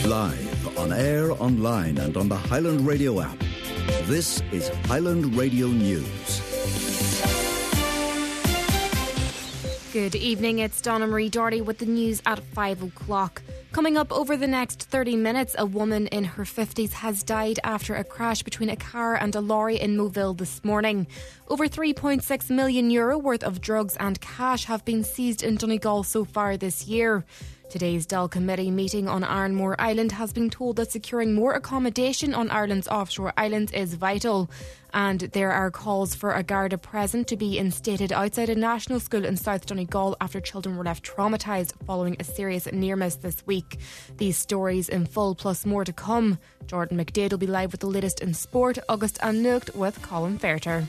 Live, on air, online and on the Highland Radio app. This is Highland Radio News. Good evening, it's Donna Marie Doherty with the news at 5 o'clock. Coming up over the next 30 minutes, a woman in her 50s has died after a crash between a car and a lorry in Moville this morning. Over €3.6 million worth of drugs and cash have been seized in Donegal so far this year. Today's Dáil Committee meeting on Arranmore Island has been told that securing more accommodation on Ireland's offshore islands is vital. And there are calls for a Garda present to be instated outside a national school in South Donegal after children were left traumatised following a serious near miss this week. These stories in full plus more to come. Jordan McDade will be live with the latest in sport. August Annucht with Colin Fairter.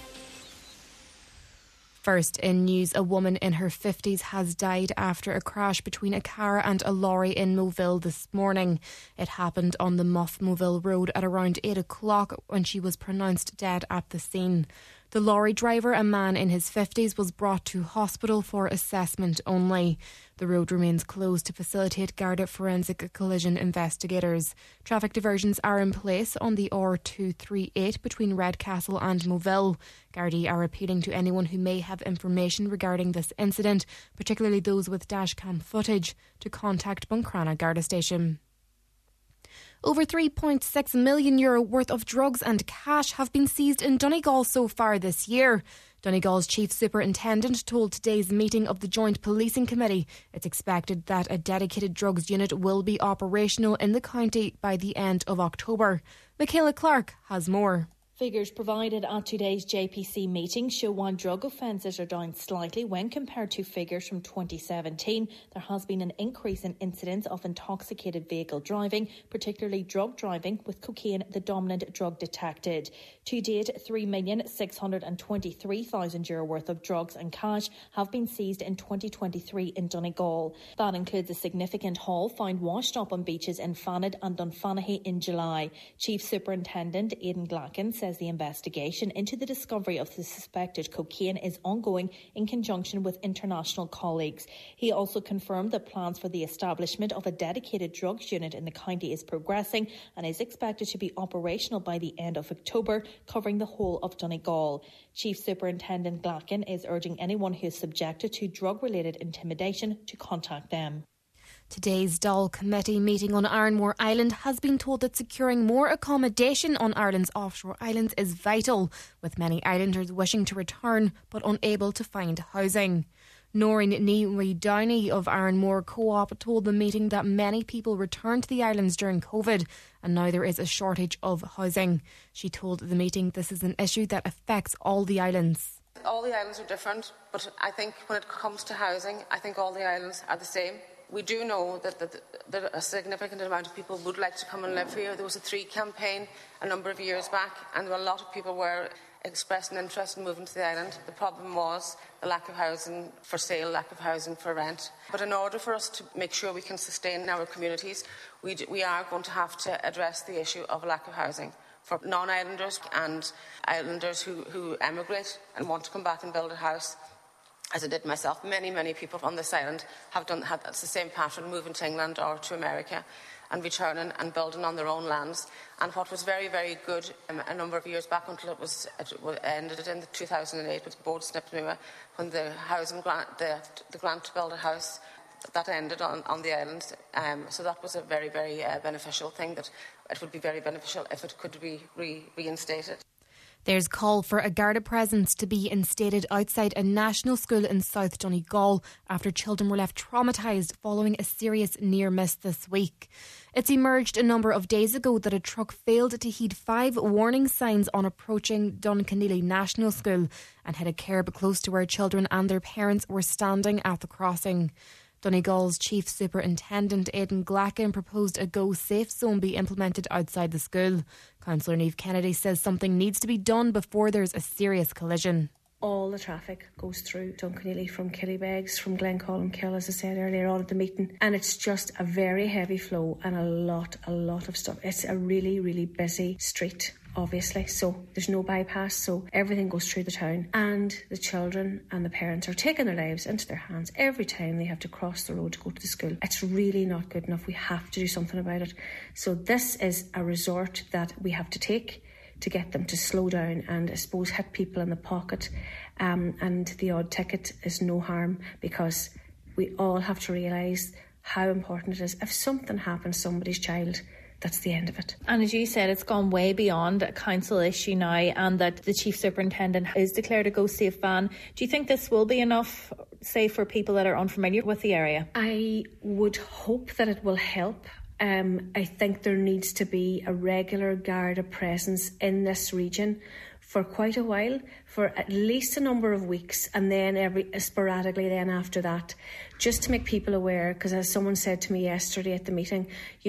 First in news, a woman in her 50s has died after a crash between a car and a lorry in Moville this morning. It happened on the Muff Moville Road at around 8 o'clock when she was pronounced dead at the scene. The lorry driver, a man in his 50s, was brought to hospital for assessment only. The road remains closed to facilitate Garda forensic collision investigators. Traffic diversions are in place on the R238 between Redcastle and Moville. Gardaí are appealing to anyone who may have information regarding this incident, particularly those with dashcam footage, to contact Buncrana Garda Station. Over €3.6 million worth of drugs and cash have been seized in Donegal so far this year. Donegal's Chief Superintendent told today's meeting of the Joint Policing Committee it's expected that a dedicated drugs unit will be operational in the county by the end of October. Michaela Clark has more. Figures provided at today's JPC meeting show while drug offences are down slightly when compared to figures from 2017, there has been an increase in incidents of intoxicated vehicle driving, particularly drug driving, with cocaine the dominant drug detected. To date, €3,623,000 worth of drugs and cash have been seized in 2023 in Donegal. That includes a significant haul found washed up on beaches in Fanad and Dunfanaghy in July. Chief Superintendent Aidan Glacken says the investigation into the discovery of the suspected cocaine is ongoing in conjunction with international colleagues. He also confirmed that plans for the establishment of a dedicated drugs unit in the county is progressing and is expected to be operational by the end of October, covering the whole of Donegal. Chief Superintendent Glacken is urging anyone who is subjected to drug-related intimidation to contact them. Today's Dáil Committee meeting on Arranmore Island has been told that securing more accommodation on Ireland's offshore islands is vital, with many islanders wishing to return but unable to find housing. Noreen Neary Downey of Arranmore Co-op told the meeting that many people returned to the islands during COVID and now there is a shortage of housing. She told the meeting this is an issue that affects all the islands. All the islands are different, but I think when it comes to housing, I think all the islands are the same. We do know that a significant amount of people would like to come and live here. There was a 3 campaign a number of years back, and a lot of people were expressing interest in moving to the island. The problem was the lack of housing for sale, lack of housing for rent. But in order for us to make sure we can sustain our communities, we are going to have to address the issue of lack of housing for non-islanders and islanders who emigrate and want to come back and build a house. As I did myself, many people on this island had the same pattern, moving to England or to America and returning and building on their own lands. And what was very, very good a number of years back until it ended in 2008 with Bode Snipnua, when the housing grant, the grant to build a house, that ended on the island. So that was a very, very beneficial thing, that it would be very beneficial if it could be reinstated. There's call for a Garda presence to be instated outside a national school in South Donegal after children were left traumatised following a serious near miss this week. It's emerged a number of days ago that a truck failed to heed 5 warning signs on approaching Duncanneely National School and hit a kerb close to where children and their parents were standing at the crossing. Donegal's Chief Superintendent Aidan Glacken proposed a Go Safe Zone be implemented outside the school. Councillor Niamh Kennedy says something needs to be done before there's a serious collision. all the traffic goes through Dunkeneely from Killybegs, from Glencolmkill, as I said earlier on at the meeting, and it's just a very heavy flow and a lot of stuff. It's a really, really busy street, obviously, so there's no bypass, so everything goes through the town, and the children and the parents are taking their lives into their hands every time they have to cross the road to go to the school. It's really not good enough. We have to do something about it. So this is a resort that we have to take to get them to slow down and, I suppose, hit people in the pocket, and the odd ticket is no harm, because we all have to realise how important it is. If something happens to somebody's child, that's the end of it. And as you said, it's gone way beyond a council issue now, and that the Chief Superintendent is declared a go safe ban. Do you think this will be enough, say, for people that are unfamiliar with the area? I would hope that it will help. I think there needs to be a regular Garda presence in this region for quite a while, for at least a number of weeks, and then sporadically then after that, just to make people aware, because as someone said to me yesterday at the meeting, you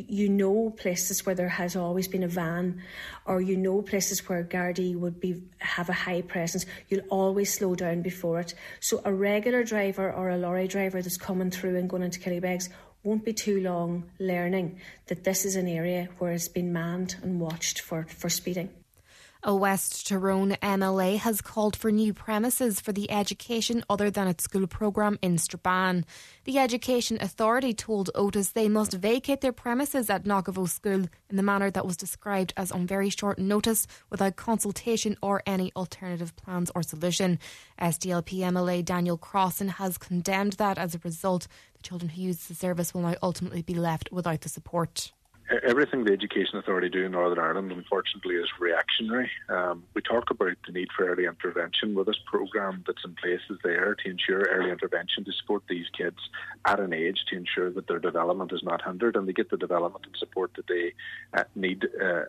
know places where there has always been a van, or places where Gardaí would have a high presence, you'll always slow down before it. So a regular driver or a lorry driver that's coming through and going into Killybegs won't be too long learning that this is an area where it's been manned and watched for speeding. A West Tyrone MLA has called for new premises for the education other than its school programme in Strabane. The Education Authority told Otis they must vacate their premises at Knockavo School in the manner that was described as on very short notice, without consultation or any alternative plans or solution. SDLP MLA Daniel Crossan has condemned that. As a result, the children who use the service will now ultimately be left without the support. Everything the Education Authority do in Northern Ireland, unfortunately, is reactionary. We talk about the need for early intervention. Well, this programme that's in place is there to ensure early intervention, to support these kids at an age, to ensure that their development is not hindered and they get the development and support that they need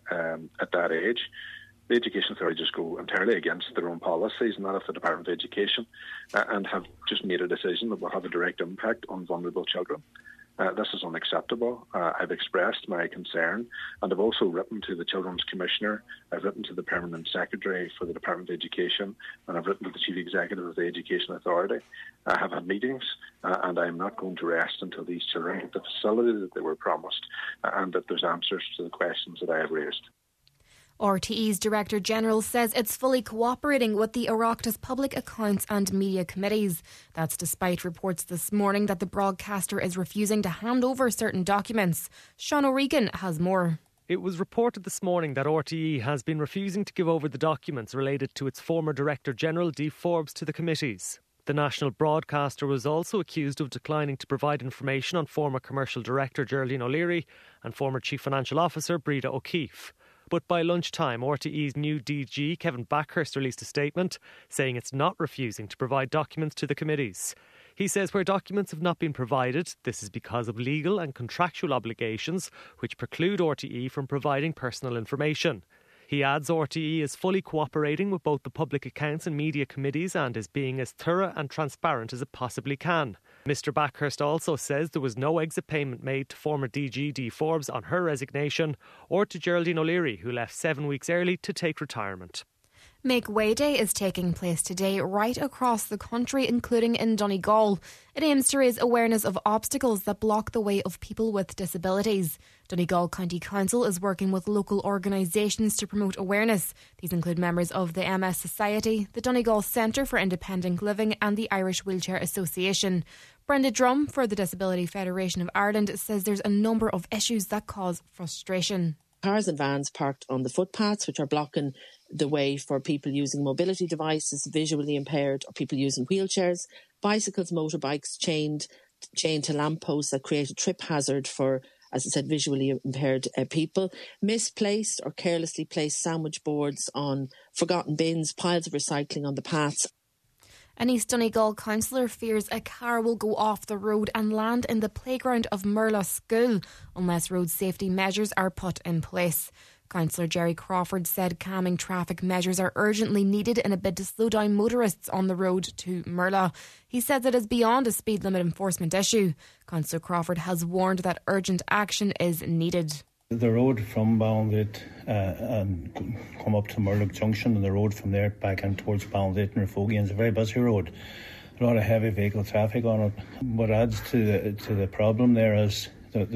at that age. The Education Authority just go entirely against their own policies, and that of the Department of Education, and have just made a decision that will have a direct impact on vulnerable children. This is unacceptable. I've expressed my concern, and I've also written to the Children's Commissioner. I've written to the Permanent Secretary for the Department of Education, and I've written to the Chief Executive of the Education Authority. I have had meetings, and I'm not going to rest until these children get the facility that they were promised, and that there's answers to the questions that I have raised. RTE's Director General says it's fully cooperating with the Oireachtas Public Accounts and Media Committees. That's despite reports this morning that the broadcaster is refusing to hand over certain documents. Sean O'Regan has more. It was reported this morning that RTE has been refusing to give over the documents related to its former Director General, Dee Forbes, to the committees. The national broadcaster was also accused of declining to provide information on former Commercial Director Geraldine O'Leary and former Chief Financial Officer Breda O'Keefe. But by lunchtime, RTE's new DG, Kevin Backhurst, released a statement saying it's not refusing to provide documents to the committees. He says where documents have not been provided, this is because of legal and contractual obligations which preclude RTE from providing personal information. He adds RTE is fully cooperating with both the Public Accounts and Media Committees and is being as thorough and transparent as it possibly can. Mr Backhurst also says there was no exit payment made to former DG Dee Forbes on her resignation, or to Geraldine O'Leary, who left 7 weeks early to take retirement. Make Way Day is taking place today right across the country, including in Donegal. It aims to raise awareness of obstacles that block the way of people with disabilities. Donegal County Council is working with local organisations to promote awareness. These include members of the MS Society, the Donegal Centre for Independent Living and the Irish Wheelchair Association. Brenda Drum for the Disability Federation of Ireland says there's a number of issues that cause frustration. Cars and vans parked on the footpaths, which are blocking the way for people using mobility devices, visually impaired, or people using wheelchairs. Bicycles, motorbikes chained to lampposts that create a trip hazard for, as I said, visually impaired people. Misplaced or carelessly placed sandwich boards on forgotten bins, piles of recycling on the paths. An East Donegal councillor fears a car will go off the road and land in the playground of Merla School unless road safety measures are put in place. Councillor Jerry Crawford said calming traffic measures are urgently needed in a bid to slow down motorists on the road to Merla. He says it is beyond a speed limit enforcement issue. Councillor Crawford has warned that urgent action is needed. The road from Ballinvitt and come up to Murlough Junction, and the road from there back in towards Ballinvitt and Rafogian is a very busy road. A lot of heavy vehicle traffic on it. What adds to the problem there is that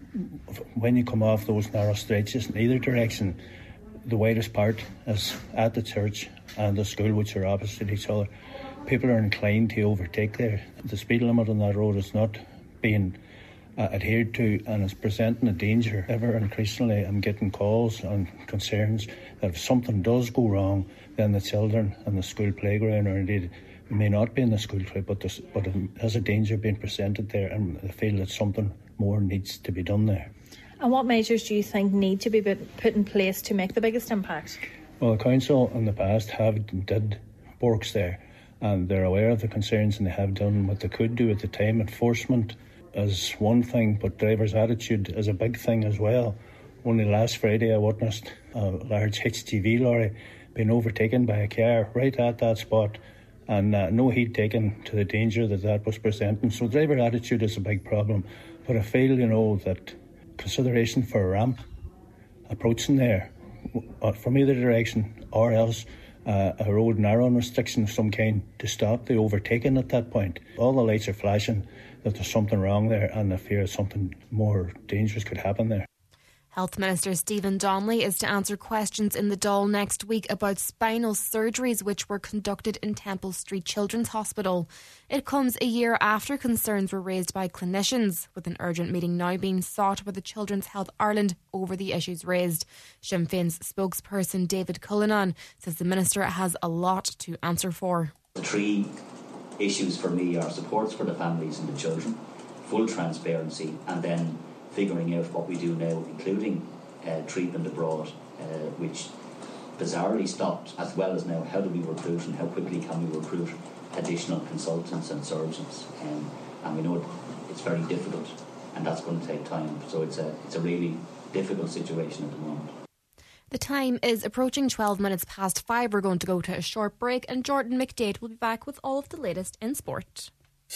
when you come off those narrow stretches in either direction, the widest part is at the church and the school, which are opposite each other. People are inclined to overtake there. The speed limit on that road is not being adhered to, and it's presenting a danger. Ever increasingly I'm getting calls and concerns that if something does go wrong, then the children in the school playground, or indeed it may not be in the school trip, but it has a danger being presented there, and they feel that something more needs to be done there. And what measures do you think need to be put in place to make the biggest impact? Well, the council in the past did works there, and they're aware of the concerns, and they have done what they could do at the time. Enforcement is one thing, but drivers' attitude is a big thing as well. Only last Friday I witnessed a large HGV lorry being overtaken by a car right at that spot, and no heed taken to the danger that was presenting. So driver attitude is a big problem, but I feel, that consideration for a ramp approaching there from either direction, or else a road narrowing restriction of some kind to stop the overtaking at that point. All the lights are flashing that there's something wrong there, and I fear something more dangerous could happen there. Health Minister Stephen Donnelly is to answer questions in the Dáil next week about spinal surgeries which were conducted in Temple Street Children's Hospital. It comes a year after concerns were raised by clinicians, with an urgent meeting now being sought with the Children's Health Ireland over the issues raised. Sinn Féin's spokesperson David Cullinan says the Minister has a lot to answer for. The three issues for me are supports for the families and the children, full transparency, and then figuring out what we do now, including treatment abroad, which bizarrely stopped, as well as now how do we recruit and how quickly can we recruit additional consultants and surgeons. And we know it's very difficult, and that's going to take time. So it's a really difficult situation at the moment. The time is approaching 12 minutes past 5. We're going to go to a short break, and Jordan McDade will be back with all of the latest in sport.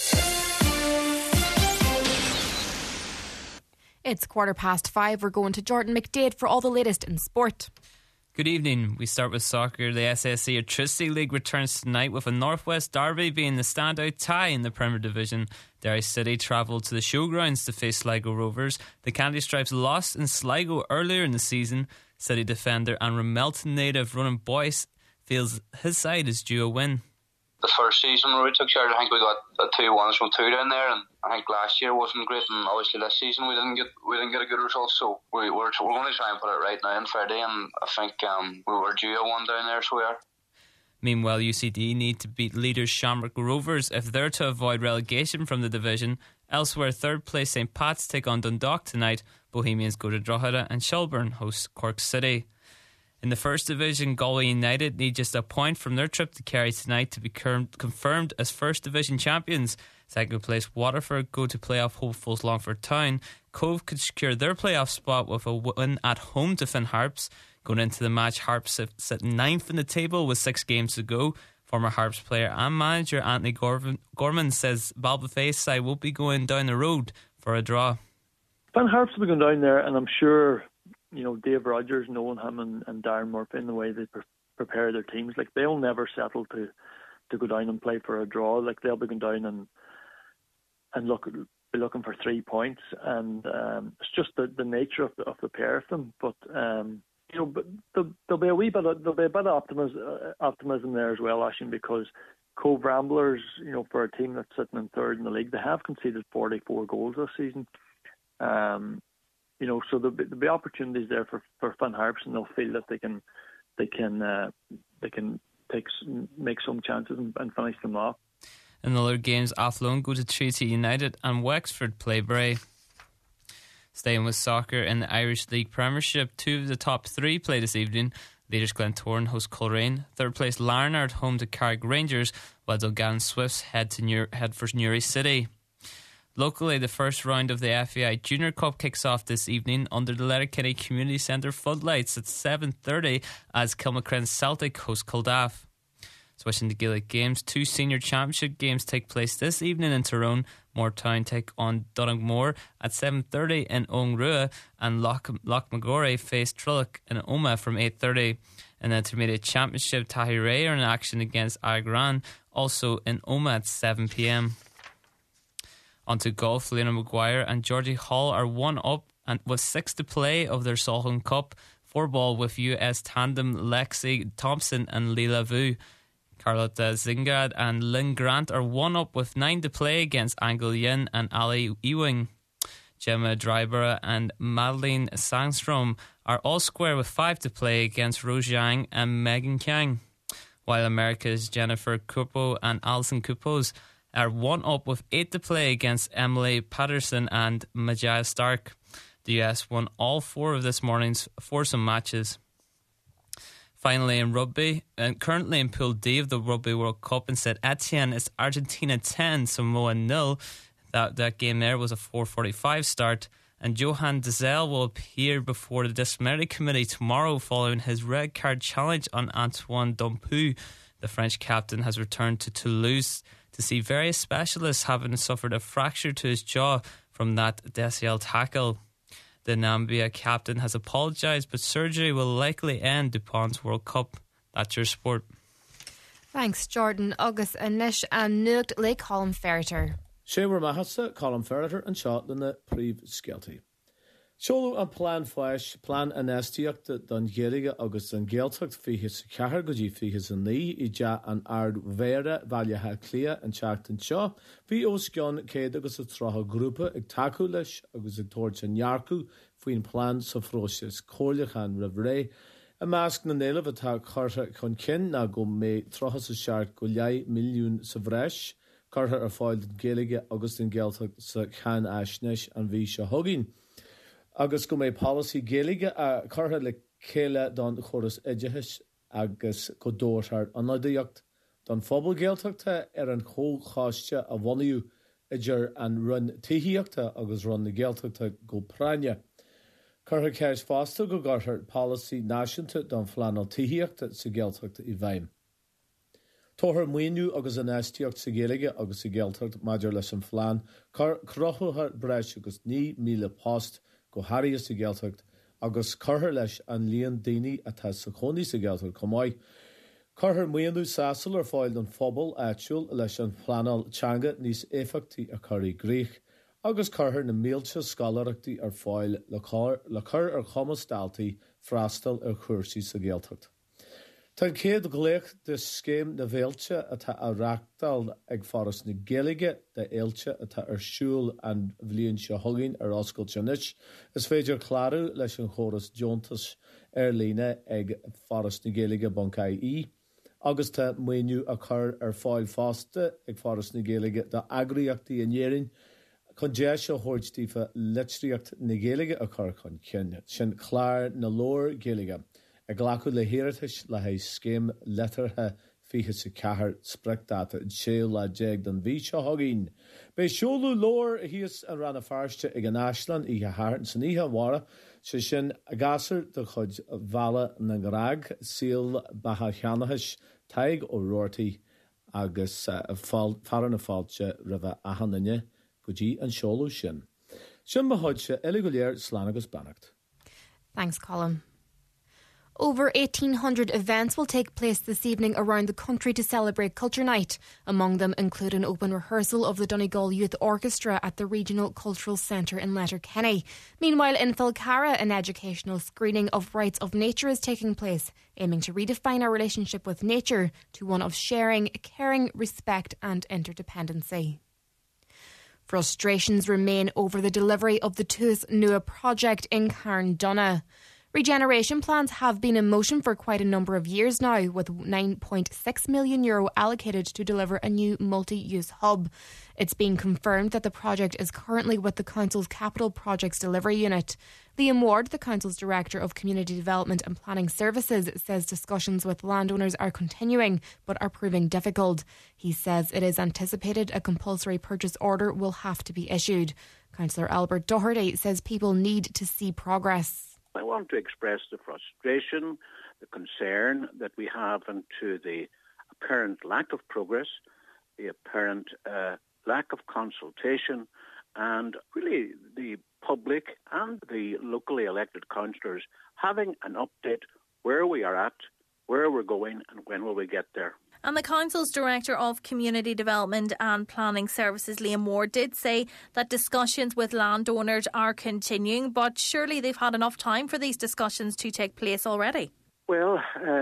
It's 5:15. We're going to Jordan McDade for all the latest in sport. Good evening. We start with soccer. The SSE Airtricity League returns tonight with a Northwest derby being the standout tie in the Premier Division. Derry City travelled to the showgrounds to face Sligo Rovers. The Candy Stripes lost in Sligo earlier in the season. City defender and Ramelton native Ronan Boyce feels his side is due a win. The first season where we took charge, I think we got 2-1 from 2 down there, and I think last year wasn't great, and obviously this season we didn't get a good result. So we're going to try and put it right now on Friday, and I think we were due a 1 down there, so we are. Meanwhile, UCD need to beat leaders Shamrock Rovers if they're to avoid relegation from the division. Elsewhere, third place St Pat's take on Dundalk tonight. Bohemians go to Drogheda, and Shelbourne host Cork City. In the First Division, Galway United need just a point from their trip to Kerry tonight to be confirmed as First Division champions. Second place Waterford go to playoff hopefuls Longford Town. Cove could secure their playoff spot with a win at home to Finn Harps. Going into the match, Harps sit 9th in the table with 6 games to go. Former Harps player and manager Anthony Gorman says Balbaface side will be going down the road for a draw. Finn Harps will be going down there, and I'm sure Dave Rogers, knowing him and Darren Murphy and the way they prepare their teams, they'll never settle to go down and play for a draw. They'll be going down and be looking for 3 points, and it's just the nature of the pair of them. But but there'll be a bit of optimism there as well, Ashton, because Cove Ramblers, for a team that's sitting in third in the league, they have conceded 44 goals this season. So there'll be opportunities there for Finn Harps, and they'll feel that they can make some chances and finish them off. In other games, Athlone go to Treaty United and Wexford play Bray. Staying with soccer in the Irish League Premiership, 2 of the top 3 play this evening. Leaders Glentoran host Coleraine. Third place Larnard home to Carrick Rangers, while Dungannon Swifts head for Newry City. Locally, the first round of the FAI Junior Cup kicks off this evening under the Letterkenny Community Centre floodlights at 7:30 as Kilmacren Celtic host Kildare. Switching to Gaelic games, 2 senior championship games take place this evening in Tyrone. Moortown take on Donegal at 7:30 in Owenrua, and Lochmagory face Trillock in Omagh from 8:30. In the Intermediate Championship, Tahiré are in action against Agran, also in Omagh at 7 p.m. On to golf. Lena Maguire and Georgie Hall are 1-up and with 6 to play of their Solheim Cup 4-ball with US tandem Lexi Thompson and Leela Vu. Carlotta Zingad and Lynn Grant are 1-up with 9 to play against Angel Yin and Ali Ewing. Gemma Dryborough and Madeline Sangstrom are all square with 5 to play against Rose Yang and Megan Kang, while America's Jennifer Cupo and Alison Cupos are 1-up with 8 to play against Emily Patterson and Majaya Stark. The US won all 4 of this morning's foursome matches. Finally, in rugby, and currently in Pool D of the Rugby World Cup in St Etienne, it's Argentina 10, Samoa 0. That game there was a 4:45 start, and Johan Dezelle will appear before the disciplinary committee tomorrow following his red card challenge on Antoine Dompu. The French captain has returned to Toulouse to see various specialists, having suffered a fracture to his jaw from that Dezelle tackle. The Nambia captain has apologised, but surgery will likely end Dupont's World Cup. That's your sport. Thanks, Jordan. Agus Anish and Nugt le Colin Ferreter. Séwer Mahasa, Colin Ferreter and Shotland Príomh Skelty. Seolú an plán fáis, plán anestíocht don Gheirige agus an Gaeltacht fiche sa cehar go dtí fiche sa ní I dea an ard mhéire bhailithe clia an teachtain seo. Bhí os ceann céad agus a trotha grúpa ag taú leis agus ag tóirt an nearcú faoin plán sa phróisis cóirleachan rah ré. A measc na néileh atá chuirtha chun cin na go mé trotha sa seart go leith milliún sa bhreis, chuirtha ar fáil den Gaeilge agus den Gaeltacht sa chean aisneis an bhí se thugainn. Agus go mé policy Gaeilge a chuirtha le céile don choras éideachais agus go dóirthart an nadaíocht don phobal Gaeltachta ar an chócháiste a bhanaíú idir an run títhíochta agus run na Gaeltachta go praine. Chuirtha céis fásta go gcuirtear policy náisiúnta don phleanal títhíochta sa Gaeltachta I bhaim. Tóthar muoinú agus an éistíocht sa Gaeilge agus sa Gaeltacht maidir leis an phlean, crothúthar breis agus 9,000 post go haíos sa Gaeltacht agus chuirtha leis an líon daoine atá sa chónaí sa Gaeltacht comáid. Chuirtha muoinú sasal ar fáil don phobal áitiúil leis an phleanal teanga níos éifeachtaí a chuirí gríoch, agus chuirtha na mílte scalareachtaí ar fáil le chur ar chomastáiltaí freastal ar chuirsaí sa Gaeltacht. Tá céad gléach de scéim na bhéilte atá a reachtáil ag faras na Gaeilge de éilte atá ar siúil an bhliain se thugainn ar oscailt senis, is féidir chláú leis an chóras Jontas ar líne ag faras na Gaeilge Bancaí, agus tá muoinú a chur ar fáil fásta ag faras na Gaeilge de agraíochtaí in éireann, chun dé se thuirtífa litríocht na Gaeilge a chur chun cinne, sin chláir na lór Gaeilge. A ghlacu le hiiritis le haid scéim letartha fiche sa cehar sprectáta in séil le déag don bhí se thugainn. Bei seolú lór a híos an ranna fearste ag an Aislan I háart san ihe mhara, se sin a gasar de chud bhela na grág síl batha cheanachais taig ó roirtaí agus faran na fáilte ribh ahananne go dtí an seolú sin. Sin mahoidse eile go léir slán agus bannacht. Thanks, Colin. Over 1,800 events will take place this evening around the country to celebrate Culture Night. Among them include an open rehearsal of the Donegal Youth Orchestra at the Regional Cultural Centre in Letterkenny. Meanwhile, in Falcara, an educational screening of Rights of Nature is taking place, aiming to redefine our relationship with nature to one of sharing, caring, respect and interdependency. Frustrations remain over the delivery of the Tuas Nua project in Carndonagh. Regeneration plans have been in motion for quite a number of years now, with €9.6 million allocated to deliver a new multi-use hub. It's been confirmed that the project is currently with the Council's Capital Projects Delivery Unit. Liam Ward, the Council's Director of Community Development and Planning Services, says discussions with landowners are continuing but are proving difficult. He says it is anticipated a compulsory purchase order will have to be issued. Councillor Albert Doherty says people need to see progress. I want to express the frustration, the concern that we have into the apparent lack of progress, the apparent lack of consultation, and really the public and the locally elected councillors having an update where we are at, where we're going, and when will we get there. And the Council's Director of Community Development and Planning Services, Liam Moore, did say that discussions with landowners are continuing, but surely they've had enough time for these discussions to take place already. Well,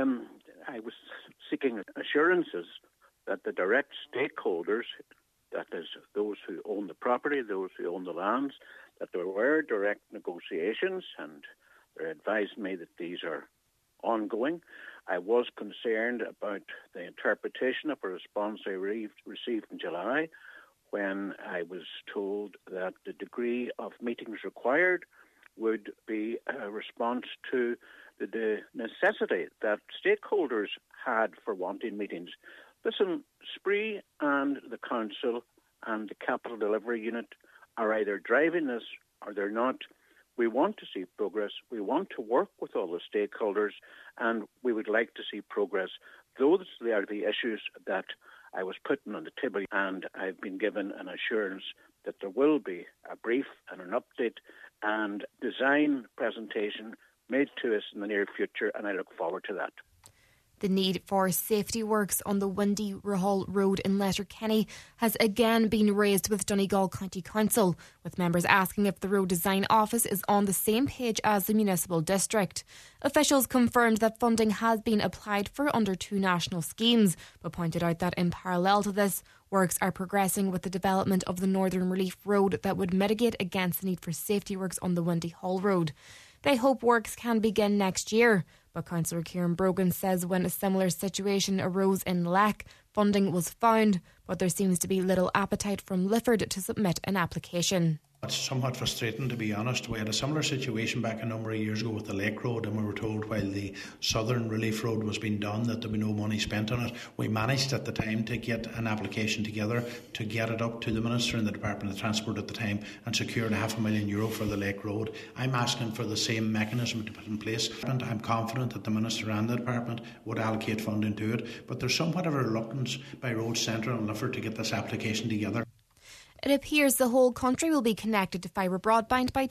I was seeking assurances that the direct stakeholders, that is those who own the property, those who own the lands, that there were direct negotiations, and they advised me that these are ongoing. I was concerned about the interpretation of a response I received in July, when I was told that the degree of meetings required would be a response to the necessity that stakeholders had for wanting meetings. Listen, Spree and the Council and the Capital Delivery Unit are either driving this or they're not. We want to see progress. We want to work with all the stakeholders, and we would like to see progress. Those are the issues that I was putting on the table, and I've been given an assurance that there will be a brief and an update and design presentation made to us in the near future, and I look forward to that. The need for safety works on the Windy Hall Road in Letterkenny has again been raised with Donegal County Council, with members asking if the Road Design Office is on the same page as the municipal district. Officials confirmed that funding has been applied for under 2 national schemes, but pointed out that in parallel to this, works are progressing with the development of the Northern Relief Road that would mitigate against the need for safety works on the Windy Hall Road. They hope works can begin next year, but Councillor Kieran Brogan says when a similar situation arose in Leck, funding was found, but there seems to be little appetite from Lifford to submit an application. It's somewhat frustrating, to be honest. We had a similar situation back a number of years ago with the Lake Road, and we were told while the Southern Relief Road was being done that there would be no money spent on it. We managed at the time to get an application together to get it up to the Minister and the Department of Transport at the time and secured €500,000 for the Lake Road. I'm asking for the same mechanism to put in place, and I'm confident that the Minister and the Department would allocate funding to it, but there's somewhat of a reluctance by Road Centre and Lifford to get this application together. It appears the whole country will be connected to fibre broadband by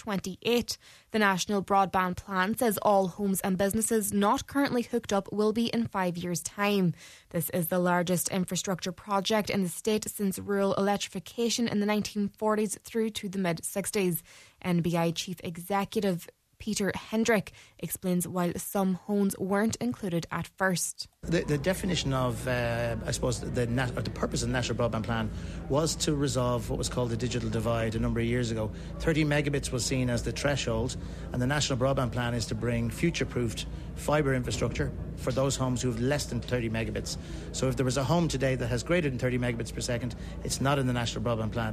2028. The National Broadband Plan says all homes and businesses not currently hooked up will be in 5 years' time. This is the largest infrastructure project in the state since rural electrification in the 1940s through to the mid-60s. NBI Chief Executive Peter Hendrick explains why some homes weren't included at first. The definition of, I suppose, the purpose of the National Broadband Plan was to resolve what was called the digital divide a number of years ago. 30 megabits was seen as the threshold, and the National Broadband Plan is to bring future-proofed fibre infrastructure for those homes who have less than 30 megabits. So if there was a home today that has greater than 30 megabits per second, it's not in the National Broadband Plan.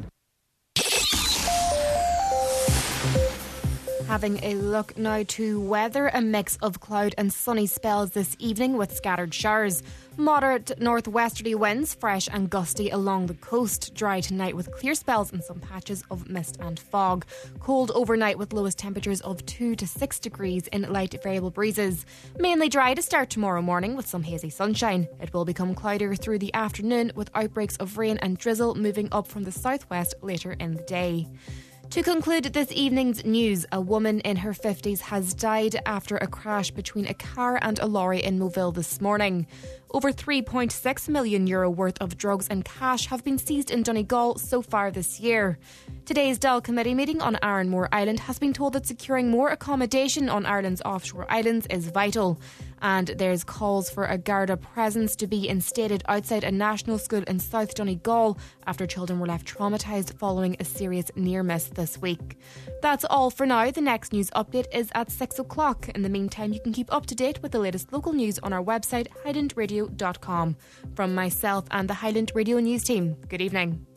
Having a look now to weather, a mix of cloud and sunny spells this evening with scattered showers. Moderate northwesterly winds, fresh and gusty along the coast. Dry tonight with clear spells and some patches of mist and fog. Cold overnight with lowest temperatures of 2 to 6 degrees in light variable breezes. Mainly dry to start tomorrow morning with some hazy sunshine. It will become cloudier through the afternoon with outbreaks of rain and drizzle moving up from the southwest later in the day. To conclude this evening's news, a woman in her 50s has died after a crash between a car and a lorry in Moville this morning. Over €3.6 million worth of drugs and cash have been seized in Donegal so far this year. Today's Dáil Committee meeting on Arranmore Island has been told that securing more accommodation on Ireland's offshore islands is vital. And there's calls for a Garda presence to be instated outside a national school in South Donegal after children were left traumatised following a serious near miss this week. That's all for now. The next news update is at 6 o'clock. In the meantime, you can keep up to date with the latest local news on our website, highlandradio.com. From myself and the Highland Radio News team, good evening.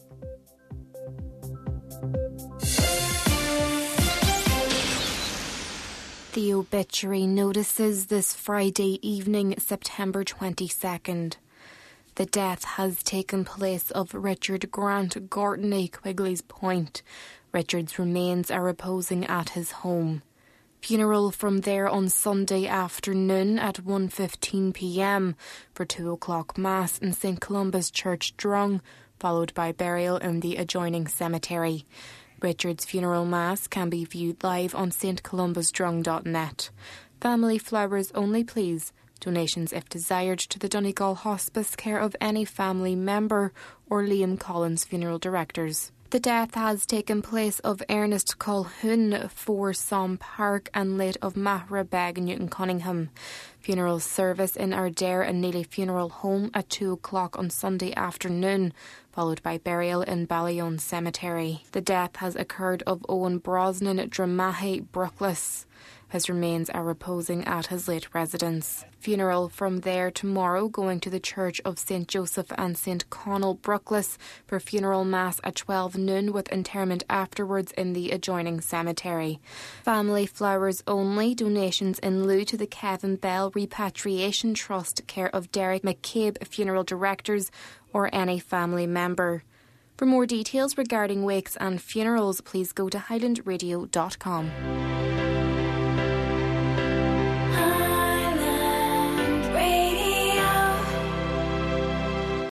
The obituary notices this Friday evening, September 22nd. The death has taken place of Richard Grant Gortney, Quigley's Point. Richard's remains are reposing at his home. Funeral from there on Sunday afternoon at 1:15 p.m. for 2 o'clock Mass in St Columba's Church, Drung. followed by burial in the adjoining cemetery. Richard's funeral mass can be viewed live on stcolumbusdrung.net. Family flowers only, please. Donations, if desired, to the Donegal Hospice, care of any family member or Liam Collins Funeral Directors. The death has taken place of Ernest Colquhoun, 4 Som Park, and late of Mahra Beg, Newton Cunningham. Funeral service in Ardare and Neely Funeral Home at 2 o'clock on Sunday afternoon, followed by burial in Ballion Cemetery. The death has occurred of Owen Brosnan Dramahe Bruckles. His remains are reposing at his late residence. Funeral from there tomorrow, going to the Church of St Joseph and St Connell Bruckles for funeral mass at 12 noon, with interment afterwards in the adjoining cemetery. Family flowers only. Donations in lieu to the Kevin Bell Repatriation Trust, care of Derek McCabe Funeral Directors, or any family member. For more details regarding wakes and funerals, please go to highlandradio.com.